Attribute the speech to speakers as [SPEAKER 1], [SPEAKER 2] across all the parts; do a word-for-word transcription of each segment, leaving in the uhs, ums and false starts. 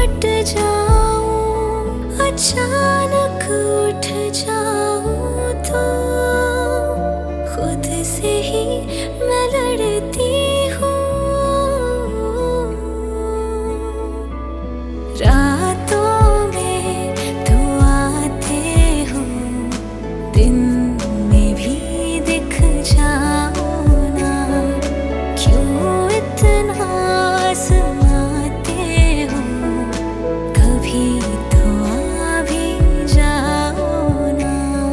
[SPEAKER 1] हट जाऊं, अचानक उठ जाऊं तो खुद से ही मैं लड़ती हूँ। रातों में तो आते हो, दिन में भी दिख जाओ ना, क्यों इतना आजमाते हो, कभी तो आ भी जाओ ना।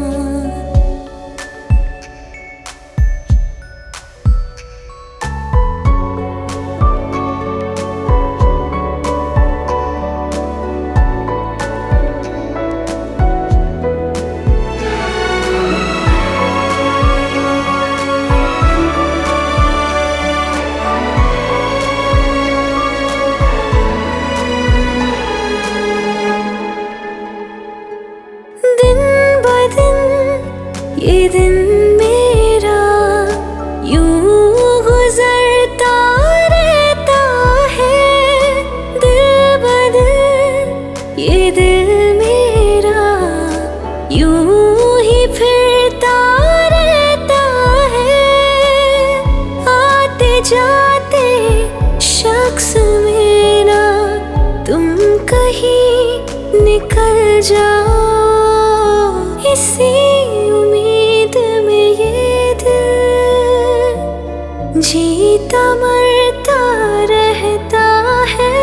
[SPEAKER 1] ये दिन मेरा यूं गुजरता रहता है, दिल बदल ये दिल मेरा यूं ही फिरता रहता है। आते जाते शख्स मेरा तुम कहीं निकल जाओ, इसी उम्मीद में ये दिल जीता मरता रहता है।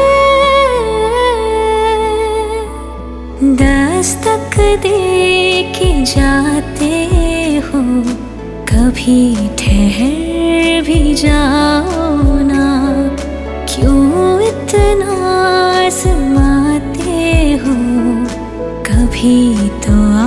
[SPEAKER 1] दस्तक दे के जाते हो, कभी ठहर भी जाओ ना, क्यों इतना आजमाते हो, कभी तो